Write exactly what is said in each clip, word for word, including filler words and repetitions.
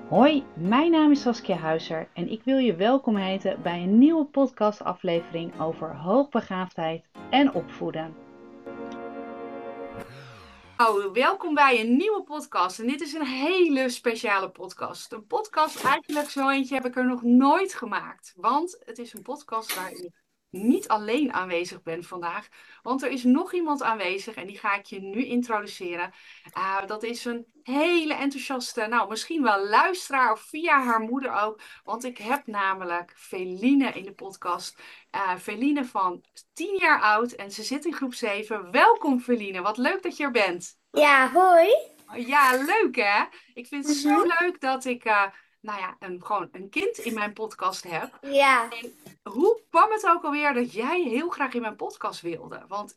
Hoi, mijn naam is Saskia Huizer en ik wil je welkom heten bij een nieuwe podcastaflevering over hoogbegaafdheid en opvoeden. Oh, welkom bij een nieuwe podcast en dit is een hele speciale podcast. Een podcast, eigenlijk zo eentje heb ik er nog nooit gemaakt, want het is een podcast waar ik niet alleen aanwezig ben vandaag, want er is nog iemand aanwezig en die ga ik je nu introduceren. Uh, dat is een hele enthousiaste, nou misschien wel luisteraar of via haar moeder ook, want ik heb namelijk Feline in de podcast. Uh, Feline van tien jaar oud en ze zit in groep zeven. Welkom Feline, wat leuk dat je er bent. Ja, hoi. Ja, leuk hè? Ik vind het zo Mhm. leuk dat ik, uh, nou ja, een, gewoon een kind in mijn podcast heb. Ja, En hoe kwam het ook alweer dat jij heel graag in mijn podcast wilde? Want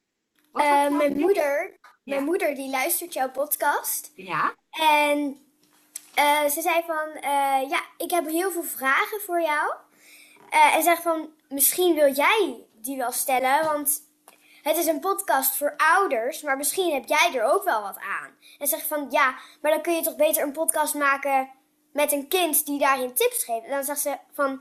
wat was eh, nou mijn net? moeder, mijn Ja? moeder die luistert jouw podcast. Ja? En eh, ze zei van, eh, ja, ik heb heel veel vragen voor jou. Eh, en zegt van, misschien wil jij die wel stellen, want het is een podcast voor ouders, maar misschien heb jij er ook wel wat aan. En zegt van, ja, maar dan kun je toch beter een podcast maken met een kind die daarin tips geeft. En dan zegt ze van,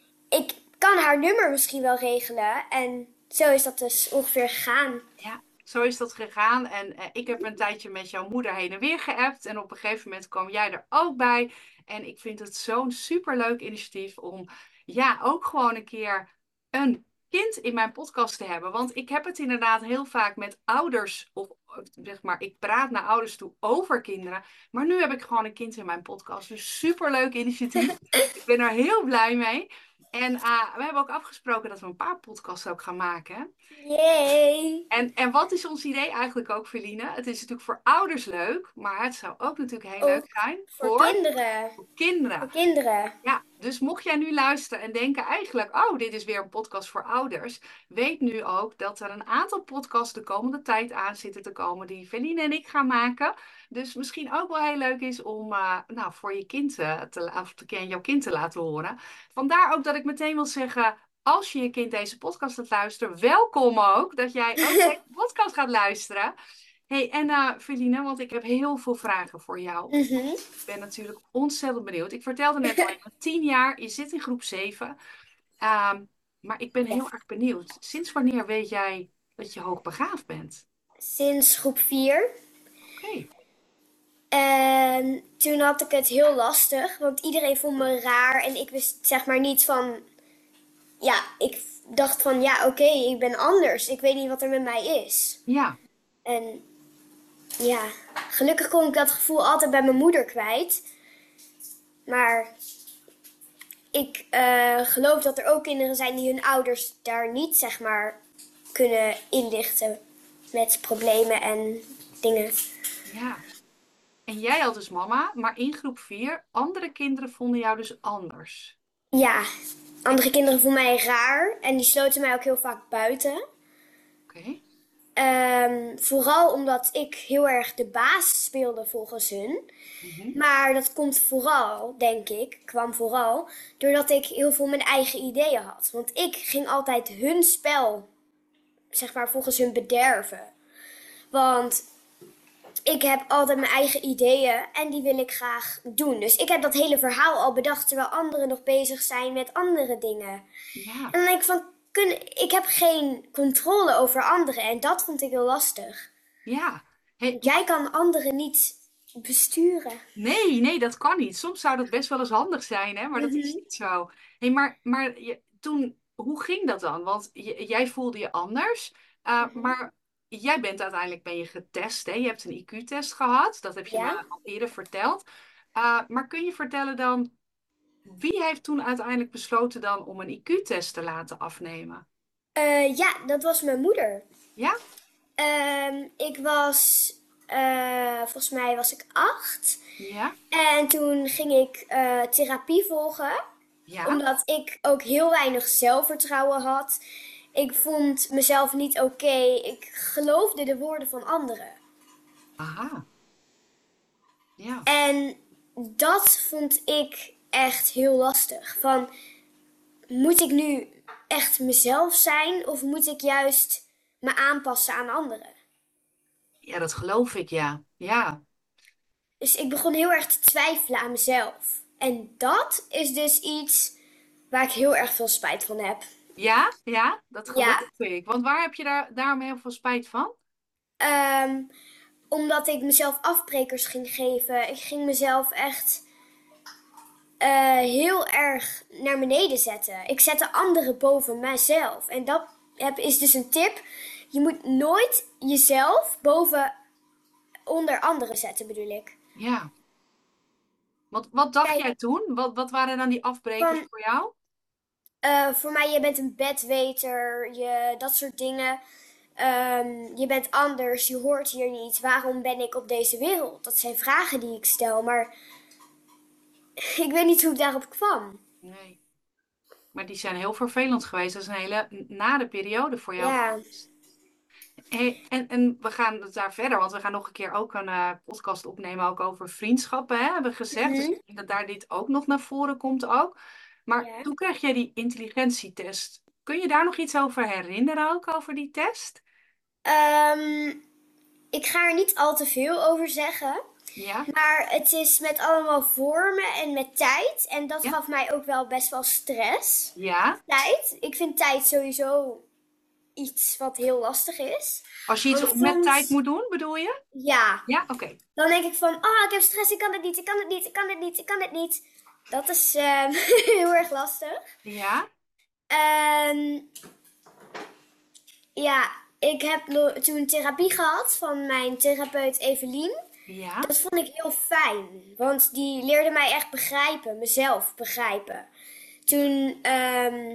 ik kan haar nummer misschien wel regelen. En zo is dat dus ongeveer gegaan. Ja, zo is dat gegaan. En eh, ik heb een tijdje met jouw moeder heen en weer geappt. En op een gegeven moment kwam jij er ook bij. En ik vind het zo'n superleuk initiatief om ja, ook gewoon een keer een kind in mijn podcast te hebben. Want ik heb het inderdaad heel vaak met ouders, of of zeg maar, ik praat naar ouders toe over kinderen. Maar nu heb ik gewoon een kind in mijn podcast. Dus superleuk initiatief. Ik ben er heel blij mee. En uh, we hebben ook afgesproken dat we een paar podcasts ook gaan maken. Yay! En, en wat is ons idee eigenlijk ook, Feline? Het is natuurlijk voor ouders leuk, maar het zou ook natuurlijk heel leuk Ook zijn voor voor kinderen. kinderen. Voor kinderen. Ja, dus mocht jij nu luisteren en denken eigenlijk, oh, dit is weer een podcast voor ouders, weet nu ook dat er een aantal podcasts de komende tijd aan zitten te komen die Feline en ik gaan maken. Dus misschien ook wel heel leuk is om uh, nou, voor je kind uh, te, la- of te, jouw kind te laten horen. Vandaar ook dat ik meteen wil zeggen, als je je kind deze podcast gaat luisteren, welkom ook dat jij ook deze podcast gaat luisteren. Hey, en uh, Feline, want ik heb heel veel vragen voor jou. Mhm. Ik ben natuurlijk ontzettend benieuwd. Ik vertelde net al, je bent tien jaar, je zit in groep zeven. Ehm, maar ik ben Ja. heel erg benieuwd. Sinds wanneer weet jij dat je hoogbegaafd bent? Sinds groep vier. Oké. En toen had ik het heel lastig, want iedereen vond me raar en ik wist zeg maar niet van, ja, ik dacht van, ja, oké, ik ben anders. Ik weet niet wat er met mij is. Ja, En ja, gelukkig kon ik dat gevoel altijd bij mijn moeder kwijt. Maar ik eh, geloof dat er ook kinderen zijn die hun ouders daar niet, zeg maar, kunnen inlichten met problemen en dingen. ja. En jij had dus mama, maar in groep vier, andere kinderen vonden jou dus anders. Ja, andere kinderen vonden mij raar en die sloten mij ook heel vaak buiten. Oké. Ehm, vooral omdat ik heel erg de baas speelde volgens hun. Mhm. Maar dat komt vooral, denk ik, kwam vooral doordat ik heel veel mijn eigen ideeën had. Want ik ging altijd hun spel, zeg maar, volgens hun bederven. Want ik heb altijd mijn eigen ideeën en die wil ik graag doen. Dus ik heb dat hele verhaal al bedacht terwijl anderen nog bezig zijn met andere dingen. Ja, En dan denk ik van, kun, ik heb geen controle over anderen en dat vond ik heel lastig. ja. Hey, Jij kan anderen niet besturen. nee, nee, dat kan niet. Soms zou dat best wel eens handig zijn, hè? Maar dat is Mhm. niet zo. Hey, maar maar je, toen, hoe ging dat dan? Want j- jij voelde je anders, uh, Mhm. maar jij bent uiteindelijk ben je getest, hè? Je hebt een I Q-test gehad, dat heb je Ja? me al eerder verteld. Uh, maar kun je vertellen dan, wie heeft toen uiteindelijk besloten dan om een I Q-test te laten afnemen? Eh, ja, dat was mijn moeder. Ja? Ehm, ik was, eh, volgens mij was ik acht. Ja? En toen ging ik eh, therapie volgen. Ja? Omdat ik ook heel weinig zelfvertrouwen had. Ik vond mezelf niet oké. Ik geloofde de woorden van anderen. Aha. Ja. En dat vond ik echt heel lastig. Van, moet ik nu echt mezelf zijn of moet ik juist me aanpassen aan anderen? Ja, dat geloof ik, ja. Ja. Dus ik begon heel erg te twijfelen aan mezelf. En dat is dus iets waar ik heel erg veel spijt van heb. Ja, ja, dat geloof Ja, ik. Want waar heb je daar, daarom heel veel spijt van? ehm, omdat ik mezelf afbrekers ging geven. Ik ging mezelf echt eh, heel erg naar beneden zetten. Ik zette anderen boven mijzelf. En dat heb, is dus een tip. Je moet nooit jezelf boven onder anderen zetten, bedoel ik. Ja. Wat, wat dacht Kijk, jij toen? Wat, wat waren dan die afbrekers van voor jou? eh, voor mij, je bent een bedweter, je, dat soort dingen. Ehm, je bent anders, je hoort hier niet. Waarom ben ik op deze wereld? Dat zijn vragen die ik stel, maar ik weet niet hoe ik daarop kwam. Nee. Maar die zijn heel vervelend geweest. Dat is een hele nare periode voor jou Ja. geweest. Hey, en, en we gaan het daar verder, want we gaan nog een keer ook een eh, podcast opnemen ook over vriendschappen, hè, hebben we gezegd. Dus Mhm. ik denk dat daar dit ook nog naar voren komt ook. Maar Ja. toen kreeg jij die intelligentietest. Kun je daar nog iets over herinneren ook, over die test? Ehm, ik ga er niet al te veel over zeggen. Ja? Maar het is met allemaal vormen en met tijd. En dat Ja? gaf mij ook wel best wel stress. Ja? Tijd. Ik vind tijd sowieso iets wat heel lastig is. Als je Want iets met tijd soms, moet doen, bedoel je? ja, Ja? Oké. dan denk ik van, ah, ik heb stress, ik kan het niet, ik kan het niet, ik kan het niet, ik kan het niet. Dat is ehm, heel erg lastig. Ja? En ja, ik heb lo- toen therapie gehad van mijn therapeut Evelien. Ja? Dat vond ik heel fijn, want die leerde mij echt begrijpen, mezelf begrijpen. Toen ehm,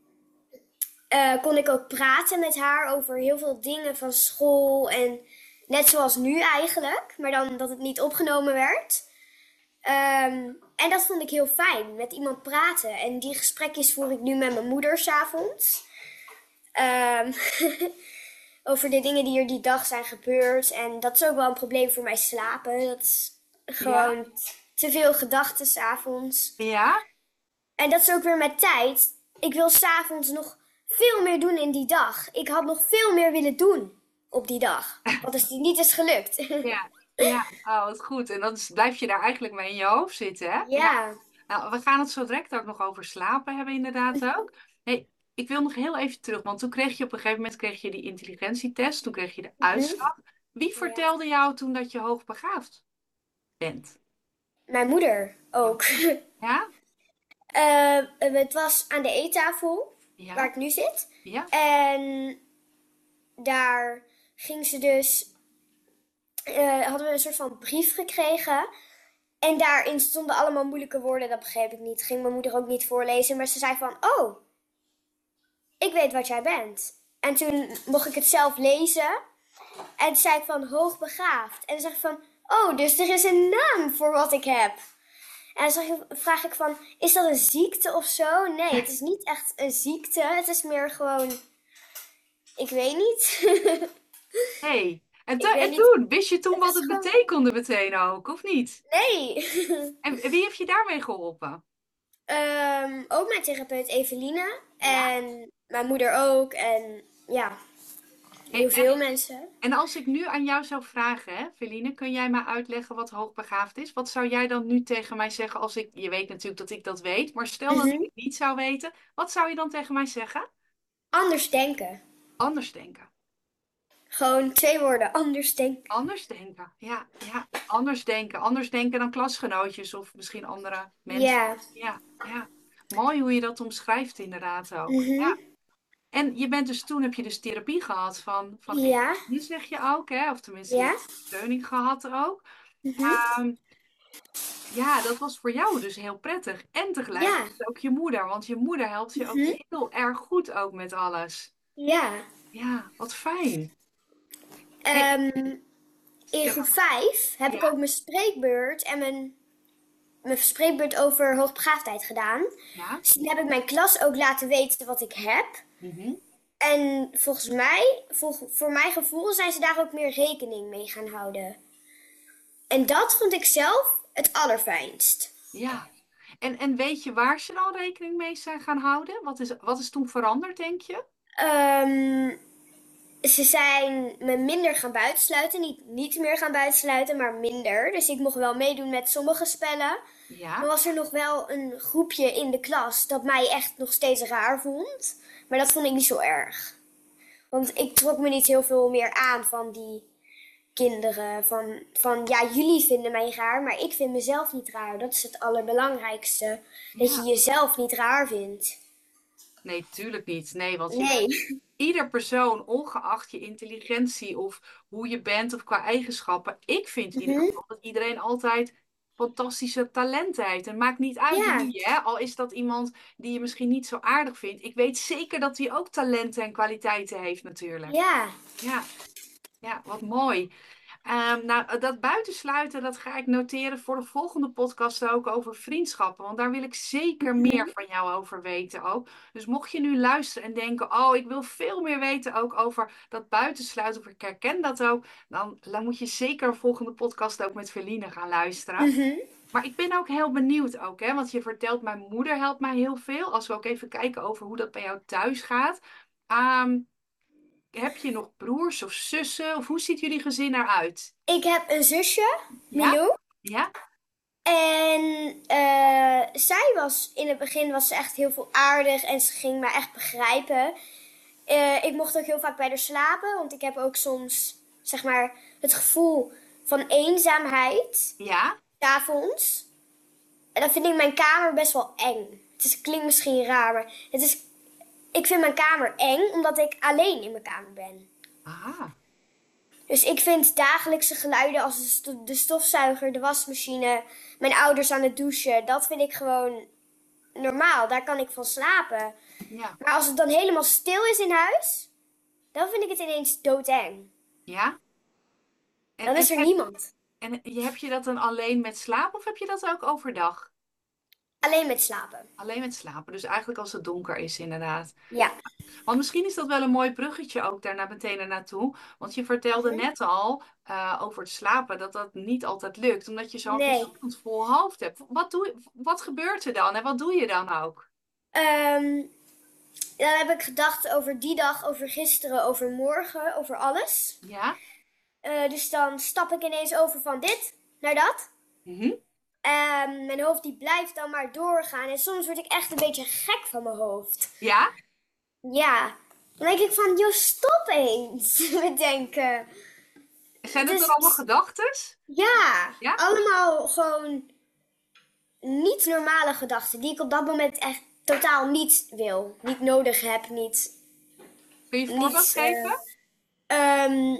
eh, kon ik ook praten met haar over heel veel dingen van school en net zoals nu eigenlijk, maar dan dat het niet opgenomen werd. Ehm, en dat vond ik heel fijn, met iemand praten. En die gesprekjes voer ik nu met mijn moeder s'avonds. Ehm over de dingen die er die dag zijn gebeurd. En dat is ook wel een probleem voor mij slapen. Dat is Ja? gewoon t- te veel gedachten s'avonds. Ja? En dat is ook weer met tijd. Ik wil s'avonds nog veel meer doen in die dag. Ik had nog veel meer willen doen op die dag. Wat is die niet is gelukt. Ja? Ja? Oh, wat goed. En dan is- blijf je daar eigenlijk mee in je hoofd zitten, hè? Ja. Ja. Nou, we gaan het zo direct ook nog over slapen hebben, inderdaad ook. Hey, ik wil nog heel even terug, want toen kreeg je op een gegeven moment kreeg je die intelligentietest, toen kreeg je de Mhm. uitslag. Wie Ja. vertelde jou toen dat je hoogbegaafd bent? Mijn moeder ook. Ja? Eh, het was aan de eettafel waar Ja? ik nu zit. Ja? En daar ging ze dus eh, hadden we een soort van brief gekregen. En daarin stonden allemaal moeilijke woorden, dat begreep ik niet. Ging mijn moeder ook niet voorlezen, maar ze zei van, oh, ik weet wat jij bent. En toen mocht ik het zelf lezen. En toen zei ik van, hoogbegaafd. En toen zeg ik van, oh, dus er is een naam voor wat ik heb. En dan vraag ik van, is dat een ziekte of zo? Nee, het is niet echt een ziekte. Het is meer gewoon, ik weet niet. Hey. En, Ik to- weet en niet. toen, wist je toen Het wat is het gewoon, betekende meteen ook, of niet? nee. En wie heeft je daarmee geholpen? Ehm, ook mijn therapeut Eveline. Ja? En mijn moeder ook. En ja, Hey, heel veel mensen. en als ik nu aan jou zou vragen, hè, Feline, kun jij mij uitleggen wat hoogbegaafd is? Wat zou jij dan nu tegen mij zeggen als ik, je weet natuurlijk dat ik dat weet, maar stel dat ik Mhm. het niet zou weten, wat zou je dan tegen mij zeggen? Anders denken. Anders denken. Gewoon twee woorden. Anders denken. Anders denken, ja, ja. Anders denken. Anders denken dan klasgenootjes of misschien andere mensen. Ja. Ja, ja. Mooi hoe je dat omschrijft inderdaad ook. Mhm. Ja. En je bent dus, toen heb je dus therapie gehad van, van Ja. Evelien, zeg je ook, hè? Of tenminste, je Ja. hebt steuning gehad ook. Mhm. Ehm, ja, dat was voor jou dus heel prettig. En Ja. tegelijkertijd ook je moeder, want je moeder helpt je ook Mhm. heel erg goed ook met alles. Ja. Ja, wat fijn. Hey, Ehm, in ja, groep vijf heb ik ja, ook mijn spreekbeurt en mijn, mijn spreekbeurt over hoogbegaafdheid gedaan. ja. Dus toen heb ik mijn klas ook laten weten wat ik heb. Mhm. En volgens mij, vol- voor mijn gevoel, zijn ze daar ook meer rekening mee gaan houden. En dat vond ik zelf het allerfijnst. Ja. En, en weet je waar ze dan rekening mee zijn gaan houden? Wat is, wat is toen veranderd, denk je? Ehm, ze zijn me minder gaan buitensluiten. Niet, niet meer gaan buitensluiten, maar minder. Dus ik mocht wel meedoen met sommige spellen. Ja? Maar was er nog wel een groepje in de klas dat mij echt nog steeds raar vond. Maar dat vond ik niet zo erg. Want ik trok me niet heel veel meer aan van die kinderen. Van, van ja, jullie vinden mij raar, maar ik vind mezelf niet raar. Dat is het allerbelangrijkste. Dat je Ja. jezelf niet raar vindt. Nee, tuurlijk niet. Nee, want je Nee. bent ieder persoon, ongeacht je intelligentie of hoe je bent of qua eigenschappen. Ik vind in ieder Mhm. geval dat iedereen altijd fantastische talenten heeft. En het maakt niet uit Ja, wie, hè? Al is dat iemand die je misschien niet zo aardig vindt. Ik weet zeker dat hij ook talenten en kwaliteiten heeft natuurlijk. ja. Ja, ja, wat mooi. Ehm, nou, dat buitensluiten, dat ga ik noteren voor de volgende podcast ook over vriendschappen. Want daar wil ik zeker meer Mhm. van jou over weten ook. Dus mocht je nu luisteren en denken, oh, ik wil veel meer weten ook over dat buitensluiten, of ik herken dat ook, dan, dan moet je zeker een volgende podcast ook met Feline gaan luisteren. Mhm. Maar ik ben ook heel benieuwd ook, hè, want je vertelt, mijn moeder helpt mij heel veel. Als we ook even kijken over hoe dat bij jou thuis gaat. Ehm, heb je nog broers of zussen? Of hoe ziet jullie gezin eruit? Ik heb een zusje, Ja? Milou. Ja? En eh, zij was, in het begin was ze echt heel veel aardig en ze ging me echt begrijpen. Eh, ik mocht ook heel vaak bij haar slapen, want ik heb ook soms, zeg maar, het gevoel van eenzaamheid, Ja? 's avonds. En dan vind ik mijn kamer best wel eng. Het is, klinkt misschien raar, maar het is, ik vind mijn kamer eng omdat ik alleen in mijn kamer ben. Aha. Dus ik vind dagelijkse geluiden als de sto- de stofzuiger, de wasmachine, mijn ouders aan het douchen, dat vind ik gewoon normaal. Daar kan ik van slapen. Ja. Maar als het dan helemaal stil is in huis, dan vind ik het ineens doodeng. Ja? En, Dan en, is er heb, niemand. en heb je dat dan alleen met slapen of heb je dat ook overdag? Alleen met slapen. Alleen met slapen. Dus eigenlijk als het donker is, inderdaad. Ja. Want misschien is dat wel een mooi bruggetje ook daarna meteen ernaartoe. Want je vertelde Mhm. net al eh, over het slapen dat dat niet altijd lukt. Omdat je zo'n Nee. ontzettend vol hoofd hebt. Wat, doe, je- wat gebeurt er dan en wat doe je dan ook? Ehm, dan heb ik gedacht over die dag, over gisteren, over morgen, over alles. Ja? Eh, dus dan stap ik ineens over van dit naar dat. Mhm. En mijn hoofd die blijft dan maar doorgaan. En soms word ik echt een beetje gek van mijn hoofd. Ja? Ja. Dan denk ik van, joh, stop eens met denken. Zijn het Dus dan allemaal gedachtes? ja, Ja? allemaal gewoon niet normale gedachten. Die ik op dat moment echt totaal niet wil. Niet nodig heb, niet... Kun je een voorbeeld niet eh, geven? ehm,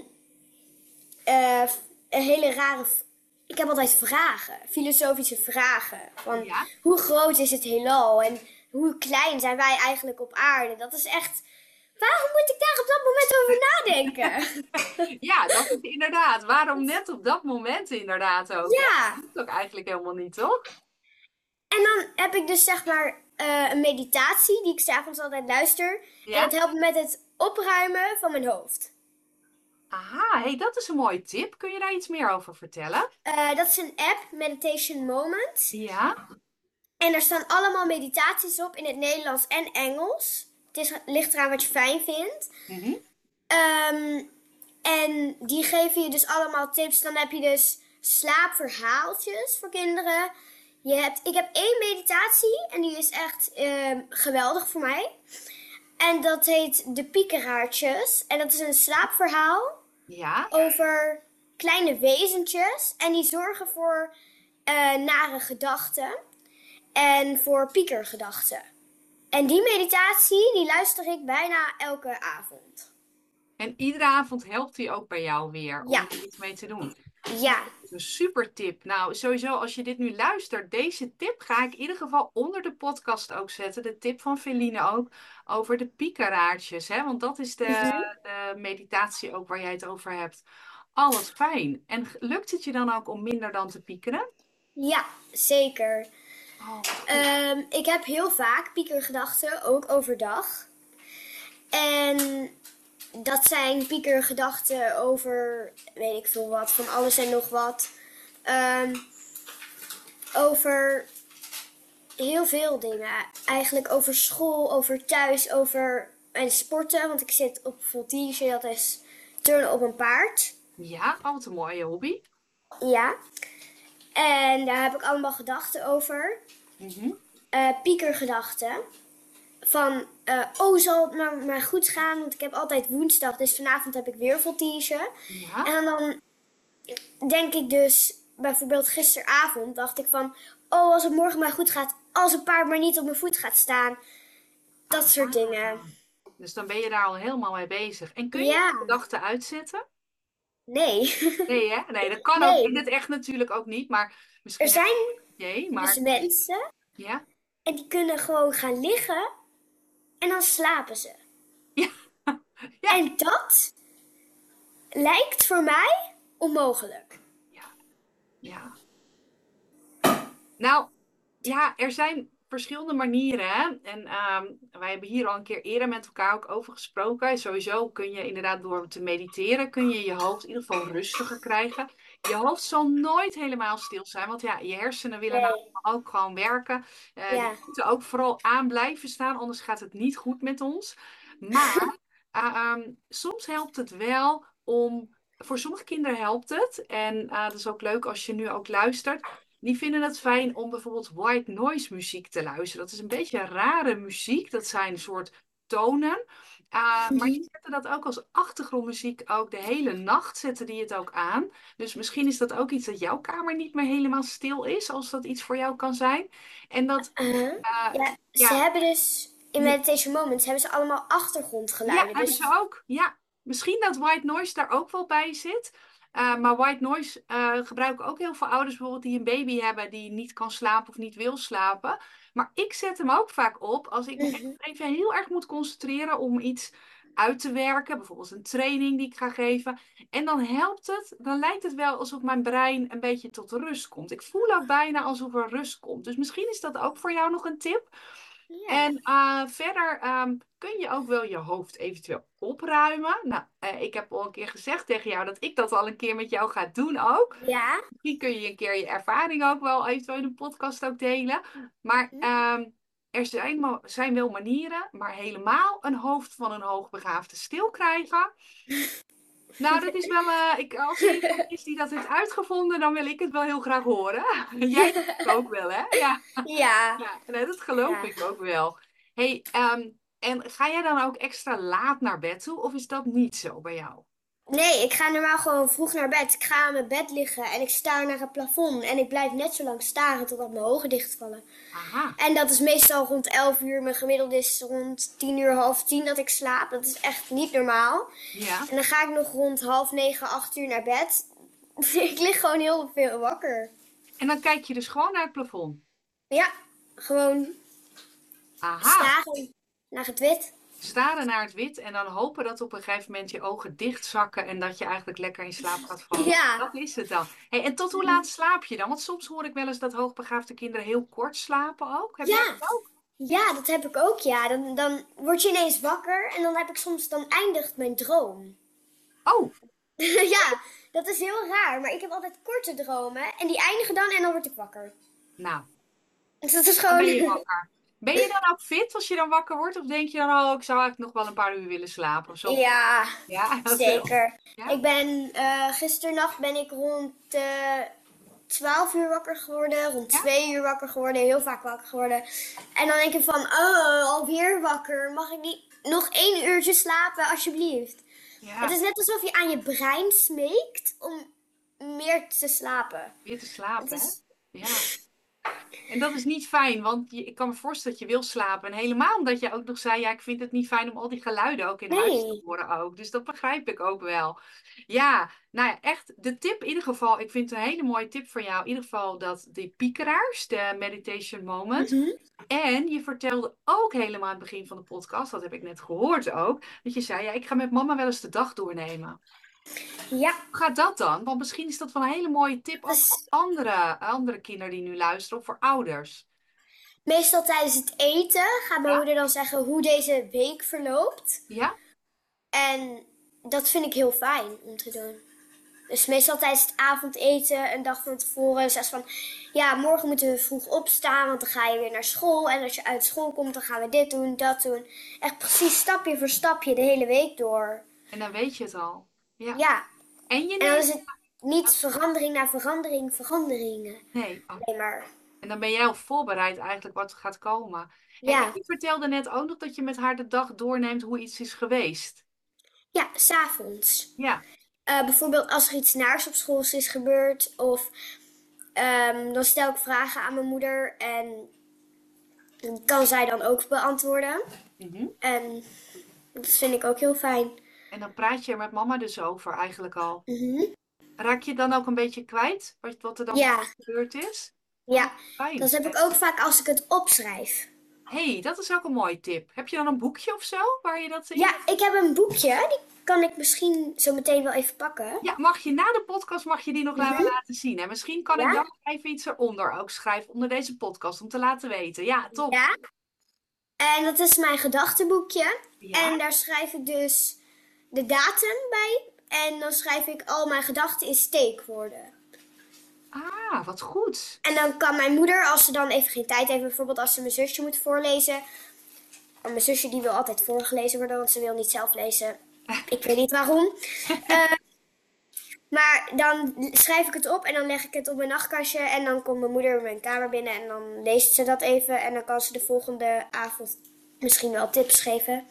eh, een hele rare... v- Ik heb altijd vragen. Filosofische vragen. Van Ja? hoe groot is het heelal? En hoe klein zijn wij eigenlijk op aarde? Dat is echt... Waarom moet ik daar op dat moment over nadenken? Ja, dat is inderdaad. Waarom net op dat moment inderdaad ook? Ja. Dat is ook eigenlijk helemaal niet, toch? En dan heb ik dus zeg maar eh, een meditatie die ik 's avonds altijd luister. Ja? En dat helpt me met het opruimen van mijn hoofd. Aha, hey, dat is een mooie tip. Kun je daar iets meer over vertellen? Eh, dat is een app, Meditation Moment. Ja? En daar staan allemaal meditaties op in het Nederlands en Engels. Het is, ligt eraan wat je fijn vindt. Mhm. Ehm, en die geven je dus allemaal tips. Dan heb je dus slaapverhaaltjes voor kinderen. Je hebt, ik heb één meditatie en die is echt ehm, geweldig voor mij. En dat heet De Piekeraartjes. En dat is een slaapverhaal Ja? over kleine wezentjes. En die zorgen voor eh, nare gedachten en voor piekergedachten. En die meditatie, die luister ik bijna elke avond. En iedere avond helpt hij ook bij jou weer om Ja. er iets mee te doen. Ja, Dat is een super tip. Nou, sowieso als je dit nu luistert, deze tip ga ik in ieder geval onder de podcast ook zetten. De tip van Feline ook over de piekeraartjes. Hè? Want dat is de, Mhm. de meditatie ook waar jij het over hebt. Oh, wat fijn. En g- lukt het je dan ook om minder dan te piekeren? Ja, zeker. Oh, wat goed. Ehm, ik heb heel vaak piekergedachten, ook overdag. En dat zijn piekergedachten over, weet ik veel wat, van alles en nog wat. Ehm, over heel veel dingen. Eigenlijk over school, over thuis, over en sporten, want ik zit op voltige, dat is turnen op een paard. Ja, oh, wat een mooie hobby. Ja. En daar heb ik allemaal gedachten over. Mhm. Uh, piekergedachten. Van, uh, oh, zal het maar, maar goed gaan? Want ik heb altijd woensdag, dus vanavond heb ik weer voltige. Ja. En dan denk ik dus, bijvoorbeeld gisteravond, dacht ik van... Oh, als het morgen maar goed gaat, als het paard maar niet op mijn voet gaat staan. Dat Aha. soort dingen. Dus dan ben je daar al helemaal mee bezig. En kun je Ja. de gedachten uitzetten? Nee. Nee, hè? Nee, dat kan Nee. ook in het echt natuurlijk ook niet. Maar misschien Er zijn idee, maar... dus mensen Ja? en die kunnen gewoon gaan liggen en dan slapen ze. Ja. Ja. En dat lijkt voor mij onmogelijk. Ja. Ja. Nou, ja, er zijn verschillende manieren. Hè? En ehm, wij hebben hier al een keer eerder met elkaar ook over gesproken. Sowieso kun je inderdaad door te mediteren, kun je je hoofd in ieder geval rustiger krijgen. Je hoofd zal nooit helemaal stil zijn, want ja, je hersenen willen Nee. nou ook gewoon werken. Uh, Ja. Die moeten ook vooral aan blijven staan, anders gaat het niet goed met ons. Maar uh, um, soms helpt het wel om... Voor sommige kinderen helpt het. En uh, dat is ook leuk als je nu ook luistert. Die vinden het fijn om bijvoorbeeld white noise muziek te luisteren. Dat is een beetje rare muziek. Dat zijn een soort tonen. Uh, maar die zetten dat ook als achtergrondmuziek ook de hele nacht. Zetten die het ook aan. Dus misschien is dat ook iets dat jouw kamer niet meer helemaal stil is. Als dat iets voor jou kan zijn. En dat... Uh-huh. Uh, ja, ja. Ze hebben dus... In Meditation Moments hebben ze allemaal achtergrondgeluiden. Ja, hebben dus... ze ook. Ja. Misschien dat white noise daar ook wel bij zit. Uh, maar white noise uh, gebruiken ook heel veel ouders bijvoorbeeld die een baby hebben die niet kan slapen of niet wil slapen. Maar ik zet hem ook vaak op als ik me echt even heel erg moet concentreren om iets uit te werken. Bijvoorbeeld een training die ik ga geven. En dan helpt het, dan lijkt het wel alsof mijn brein een beetje tot rust komt. Ik voel ook bijna alsof er rust komt. Dus misschien is dat ook voor jou nog een tip. Ja. En uh, verder um, kun je ook wel je hoofd eventueel opruimen. Nou, uh, ik heb al een keer gezegd tegen jou dat ik dat al een keer met jou ga doen ook. Ja. Misschien kun je een keer je ervaring ook wel eventueel in een podcast ook delen. Maar um, er zijn, zijn wel manieren, maar helemaal een hoofd van een hoogbegaafde stil krijgen... Nou, dat is wel... Uh, ik, als er iemand is die dat heeft uitgevonden, dan wil ik het wel heel graag horen. Jij ook wel, hè? Ja. Ja. Ja, nee, dat geloof ja. ik ook wel. Hey, um, en ga jij dan ook extra laat naar bed toe? Of is dat niet zo bij jou? Nee, ik ga normaal gewoon vroeg naar bed. Ik ga aan mijn bed liggen en ik staar naar het plafond. En ik blijf net zo lang staren totdat mijn ogen dichtvallen. Aha. En dat is meestal rond elf uur. Mijn gemiddelde is rond tien uur, half tien dat ik slaap. Dat is echt niet normaal. Ja. En dan ga ik nog rond half negen, acht uur naar bed. Ik lig gewoon heel veel wakker. En dan kijk je dus gewoon naar het plafond? Ja, gewoon Aha. staren naar het wit. Staren naar het wit en dan hopen dat op een gegeven moment je ogen dichtzakken en dat je eigenlijk lekker in slaap gaat vallen. Ja. Dat is het dan. Hey, en tot hoe laat slaap je dan? Want soms hoor ik wel eens dat hoogbegaafde kinderen heel kort slapen ook. Heb ja. jij dat ook? Ja, dat heb ik ook, ja. Dan, dan word je ineens wakker en dan heb ik soms, dan eindigt mijn droom. Oh. Ja, dat is heel raar. Maar ik heb altijd korte dromen en die eindigen dan en dan word ik wakker. Nou. Dus dat is gewoon... Dan ben je wakker. Ben je dan ook fit als je dan wakker wordt? Of denk je dan, oh, ik zou eigenlijk nog wel een paar uur willen slapen? Of zo? Ja, ja zeker. Ja? Ik ben, uh, gisternacht ben ik rond uh, twaalf uur wakker geworden. Rond ja? twee uur wakker geworden. Heel vaak wakker geworden. En dan denk ik van, oh, alweer wakker. Mag ik niet nog één uurtje slapen, alsjeblieft? Ja. Het is net alsof je aan je brein smeekt om meer te slapen. Meer te slapen, is... hè? Ja. En dat is niet fijn, want je, ik kan me voorstellen dat je wil slapen. En helemaal omdat je ook nog zei, ja, ik vind het niet fijn om al die geluiden ook in nee. huis te horen ook. Dus dat begrijp ik ook wel. Ja, nou ja, echt de tip in ieder geval. Ik vind het een hele mooie tip voor jou. In ieder geval dat die piekeraars, de meditation moment. Mm-hmm. En je vertelde ook helemaal aan het begin van de podcast, dat heb ik net gehoord ook. Dat je zei, ja, ik ga met mama wel eens de dag doornemen. Ja. Hoe gaat dat dan? Want misschien is dat wel een hele mooie tip ook voor andere, andere kinderen die nu luisteren of voor ouders. Meestal tijdens het eten gaat mijn ja. moeder dan zeggen hoe deze week verloopt. Ja. En dat vind ik heel fijn om te doen. Dus meestal tijdens het avondeten, een dag van tevoren, zegt van, ja, morgen moeten we vroeg opstaan, want dan ga je weer naar school. En als je uit school komt, dan gaan we dit doen, dat doen. Echt precies stapje voor stapje de hele week door. En dan weet je het al. Ja. Ja, En je en dan is neemt... het niet verandering na verandering, veranderingen. Nee. Oh. Nee, maar En dan ben jij al voorbereid eigenlijk wat er gaat komen. Hey, en ja, je vertelde net ook nog dat je met haar de dag doorneemt hoe iets is geweest. ja, s'avonds. Ja. Uh, bijvoorbeeld als er iets naars op school is gebeurd. Of um, dan stel ik vragen aan mijn moeder. En kan zij dan ook beantwoorden. Mm-hmm. En dat vind ik ook heel fijn. En dan praat je er met mama dus over eigenlijk al. Mm-hmm. Raak je dan ook een beetje kwijt wat, wat er dan ja. gebeurd is? Ja, fijn. Dat heb ik ook vaak als ik het opschrijf. Hé, hey, dat is ook een mooie tip. Heb je dan een boekje of zo waar je dat in... Ja, ik heb een boekje. Die kan ik misschien zo meteen wel even pakken. Ja, mag je na de podcast mag je die nog Mm-hmm. laten zien. En misschien kan ja? ik dan even iets eronder ook schrijven onder deze podcast om te laten weten. Ja, top. Ja. En dat is mijn gedachtenboekje. Ja. En daar schrijf ik dus de datum bij. En dan schrijf ik al mijn gedachten in steekwoorden. Ah, wat goed. En dan kan mijn moeder, als ze dan even geen tijd heeft, bijvoorbeeld als ze mijn zusje moet voorlezen. En mijn zusje die wil altijd voorgelezen worden, want ze wil niet zelf lezen. Ik weet niet waarom. uh, maar dan schrijf ik het op en dan leg ik het op mijn nachtkastje. En dan komt mijn moeder mijn kamer binnen en dan leest ze dat even. En dan kan ze de volgende avond misschien wel tips geven.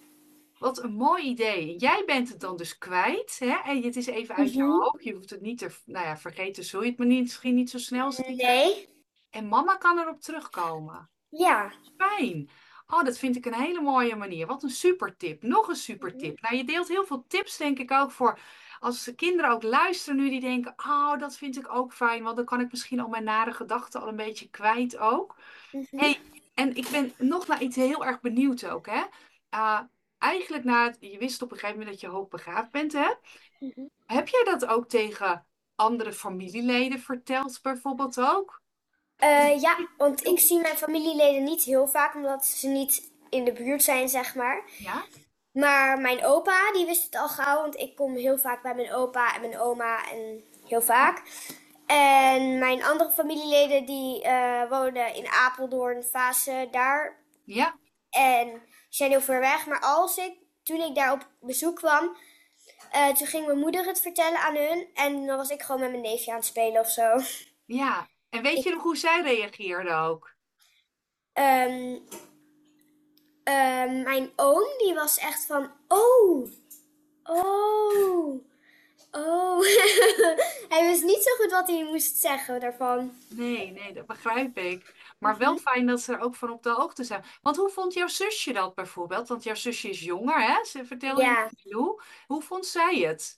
Wat een mooi idee. Jij bent het dan dus kwijt. Hè? En het is even uit Mm-hmm. je hoofd. Je hoeft het niet te... Nou ja, vergeten zul je het maar niet, misschien niet zo snel zien. Nee. En mama kan erop terugkomen. Ja. Fijn. Oh, dat vind ik een hele mooie manier. Wat een super tip. Nog een super tip. Mm-hmm. Nou, je deelt heel veel tips, denk ik ook voor... Als de kinderen ook luisteren nu, die denken... Oh, dat vind ik ook fijn. Want dan kan ik misschien al mijn nare gedachten al een beetje kwijt ook. Mm-hmm. Hey, en ik ben nog naar iets heel erg benieuwd ook, hè. Uh, eigenlijk na het... Je wist op een gegeven moment dat je hoogbegaafd bent, hè. Mm-hmm. Heb jij dat ook tegen andere familieleden verteld, bijvoorbeeld ook? Uh, ja, want ik zie mijn familieleden niet heel vaak, omdat ze niet in de buurt zijn, zeg maar. Ja? Maar mijn opa, die wist het al gauw, want ik kom heel vaak bij mijn opa en mijn oma en heel vaak. En mijn andere familieleden, die uh, wonen in Apeldoorn, Vaassen, daar. Ja. En die zijn heel ver weg. Maar als ik, toen ik daar op bezoek kwam, uh, toen ging mijn moeder het vertellen aan hun. En dan was ik gewoon met mijn neefje aan het spelen of zo. Ja, en weet ik... je nog hoe zij reageerde ook? Um, um, mijn oom, die was echt van, oh, oh... Oh, hij wist niet zo goed wat hij moest zeggen daarvan. Nee, nee, dat begrijp ik. Maar wel fijn dat ze er ook van op de hoogte zijn. Want hoe vond jouw zusje dat bijvoorbeeld? Want jouw zusje is jonger, hè? Ze vertelde ja. je hoe. Hoe vond zij het?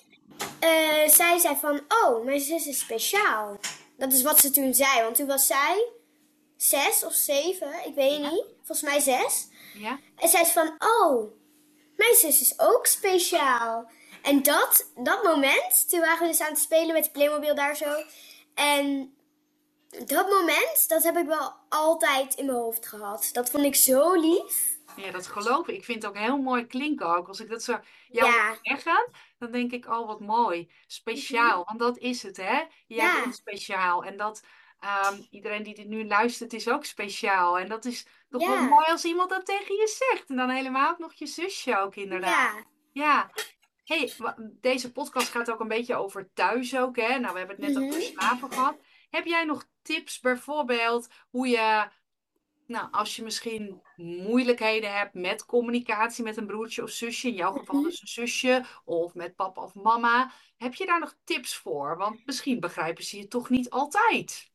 Uh, zij zei van, oh, mijn zus is speciaal. Dat is wat ze toen zei, want toen was zij zes of zeven, ik weet ja. niet. Volgens mij zes. Ja. En zij zei van, oh, mijn zus is ook speciaal. En dat, dat moment, toen waren we dus aan het spelen met de Playmobil daar zo. En dat moment, dat heb ik wel altijd in mijn hoofd gehad. Dat vond ik zo lief. Ja, dat geloof ik. Ik vind het ook heel mooi klinken ook. Als ik dat zo jou ja. hoor zeggen, dan denk ik, oh wat mooi. Speciaal, want dat is het, hè? Jij ja. bent speciaal. En dat um, iedereen die dit nu luistert, is ook speciaal. En dat is toch ja. wel mooi als iemand dat tegen je zegt. En dan helemaal ook nog je zusje ook inderdaad. Ja. Ja. Hey, deze podcast gaat ook een beetje over thuis ook, hè? Nou, we hebben het net mm-hmm. over slapen gehad. Heb jij nog tips bijvoorbeeld hoe je, nou, als je misschien moeilijkheden hebt met communicatie met een broertje of zusje, in jouw geval mm-hmm. dus een zusje, of met papa of mama, heb je daar nog tips voor? Want misschien begrijpen ze je toch niet altijd.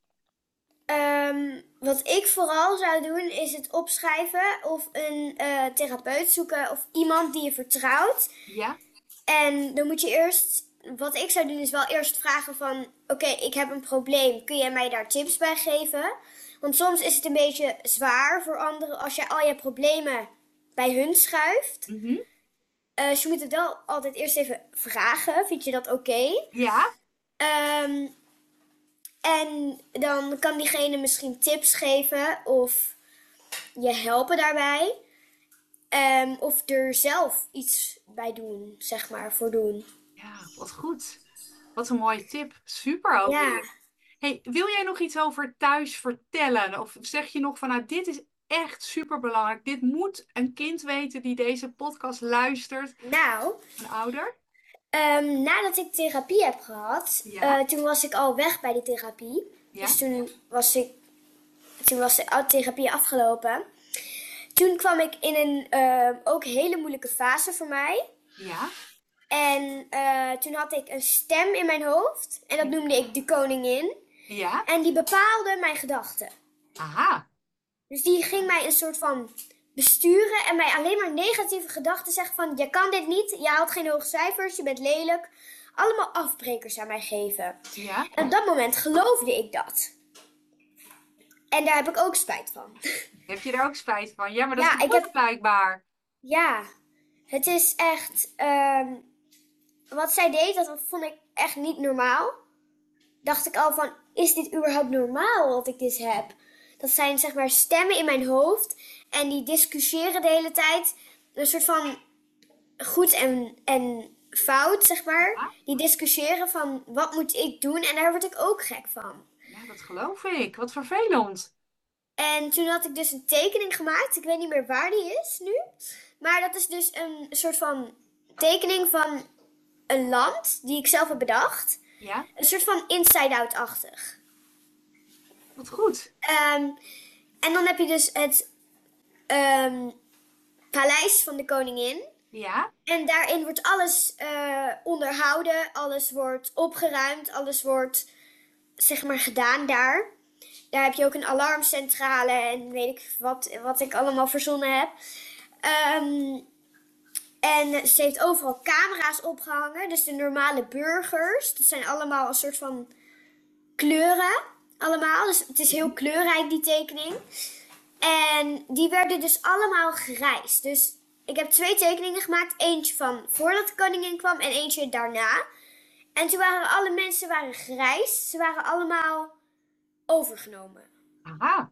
Um, wat ik vooral zou doen is het opschrijven of een uh, therapeut zoeken of iemand die je vertrouwt. Ja. En dan moet je eerst, wat ik zou doen is wel eerst vragen van, oké, okay, ik heb een probleem, kun jij mij daar tips bij geven? Want soms is het een beetje zwaar voor anderen als je al je problemen bij hun schuift. Mm-hmm. Uh, dus je moet het wel altijd eerst even vragen, vind je dat oké? Okay? Ja. Um, en dan kan diegene misschien tips geven of je helpen daarbij. Um, of er zelf iets bij doen, zeg maar, voor doen. Ja, wat goed. Wat een mooie tip. Super ook Ja, weer. Hey, wil jij nog iets over thuis vertellen? Of zeg je nog van, nou, dit is echt super belangrijk. Dit moet een kind weten die deze podcast luistert. nou, Een ouder? ehm, nadat ik therapie heb gehad, Ja, eh, toen was ik al weg bij die therapie. ja, Dus toen was ik, toen was de oude therapie afgelopen. Toen kwam ik in een eh, ook hele moeilijke fase voor mij. ja, En eh, toen had ik een stem in mijn hoofd. En dat noemde ik de koningin. ja. En die bepaalde mijn gedachten. Aha. Dus die ging mij een soort van besturen en mij alleen maar negatieve gedachten zeggen van je kan dit niet, je haalt geen hoge cijfers, je bent lelijk. Allemaal afbrekers aan mij geven. Ja. En op dat moment geloofde ik dat. En daar heb ik ook spijt van. Heb je er ook spijt van? Ja, maar dat Ja, is ik goed heb- blijkbaar. Ja, het is echt. ehm, wat zij deed, dat vond ik echt niet normaal. Dacht ik al van, is dit überhaupt normaal dat ik dit heb? Dat zijn zeg maar stemmen in mijn hoofd. En die discussiëren de hele tijd. Een soort van goed en, en fout, zeg maar. Die discussiëren van, wat moet ik doen? En daar word ik ook gek van. Ja, dat geloof ik. Wat vervelend. En toen had ik dus een tekening gemaakt. Ik weet niet meer waar die is nu. Maar dat is dus een soort van tekening van een land die ik zelf heb bedacht. Ja, Een soort van inside-out-achtig. wat goed. Ehm, en dan heb je dus het ehm, paleis van de koningin. Ja, En daarin wordt alles eh, onderhouden, alles wordt opgeruimd, alles wordt zeg maar gedaan daar. Daar heb je ook een alarmcentrale en weet ik wat, wat ik allemaal verzonnen heb. Ehm, en ze heeft overal camera's opgehangen, dus de normale burgers, dat zijn allemaal een soort van kleuren allemaal. Dus het is heel kleurrijk die tekening. En die werden dus allemaal grijs. Dus ik heb twee tekeningen gemaakt. Eentje van voordat de koningin kwam en eentje daarna. En toen waren alle mensen waren grijs. Ze waren allemaal overgenomen. aha.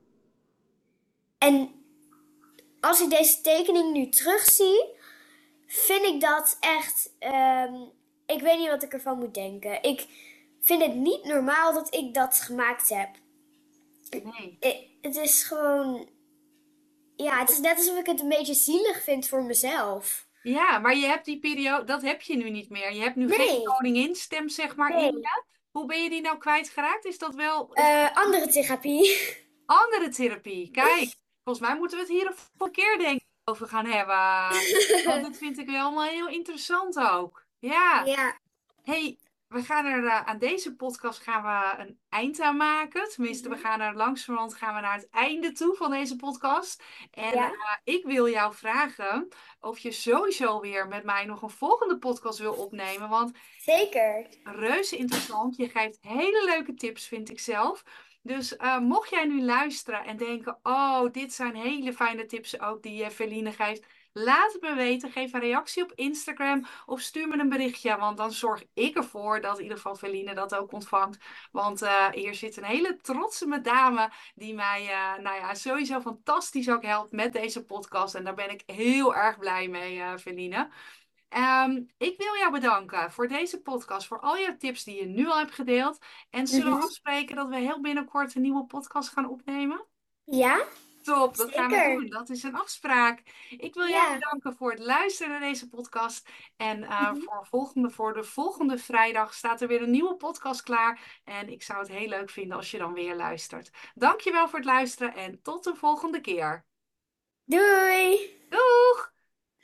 En als ik deze tekening nu terugzie, vind ik dat echt... ehm, ik weet niet wat ik ervan moet denken. Ik vind het niet normaal dat ik dat gemaakt heb. Nee. I- het is gewoon... Ja, het is net alsof ik het een beetje zielig vind voor mezelf. Ja, maar je hebt die periode, dat heb je nu niet meer. Je hebt nu geen Nee, koninginstem, zeg maar, in nee. je. Hoe ben je die nou kwijtgeraakt? Is dat wel Eh, andere therapie. andere therapie? Kijk, volgens mij moeten we het hier een volgende keer denk ik over gaan hebben. Want dat vind ik wel allemaal heel interessant ook. Ja. Ja, Hey, we gaan er eh, aan deze podcast gaan we een eind aan maken. Tenminste, we mhm, gaan er langzamerhand gaan we naar het einde toe van deze podcast. En eh, ja, ik wil jou vragen of je sowieso weer met mij nog een volgende podcast wil opnemen. Want zeker. reuze interessant. Je geeft hele leuke tips, vind ik zelf. Dus eh, mocht jij nu luisteren en denken: oh, dit zijn hele fijne tips ook die uh, Feline geeft. Laat het me weten. Geef een reactie op Instagram of stuur me een berichtje. Want dan zorg ik ervoor dat in ieder geval Feline dat ook ontvangt. Want eh, hier zit een hele trotse dame die mij eh, nou ja, sowieso fantastisch ook helpt met deze podcast. En daar ben ik heel erg blij mee, uh, Feline. Ehm, ik wil jou bedanken voor deze podcast, voor al jouw tips die je nu al hebt gedeeld. En zullen we Mhm. afspreken dat we heel binnenkort een nieuwe podcast gaan opnemen? Ja, Top, dat gaan we zeker. doen. Dat is een afspraak. Ik wil jou Ja. bedanken voor het luisteren naar deze podcast. En eh, Mhm. voor, volgende, voor de volgende vrijdag staat er weer een nieuwe podcast klaar. En ik zou het heel leuk vinden als je dan weer luistert. Dankjewel voor het luisteren en tot de volgende keer. Doei! Doeg!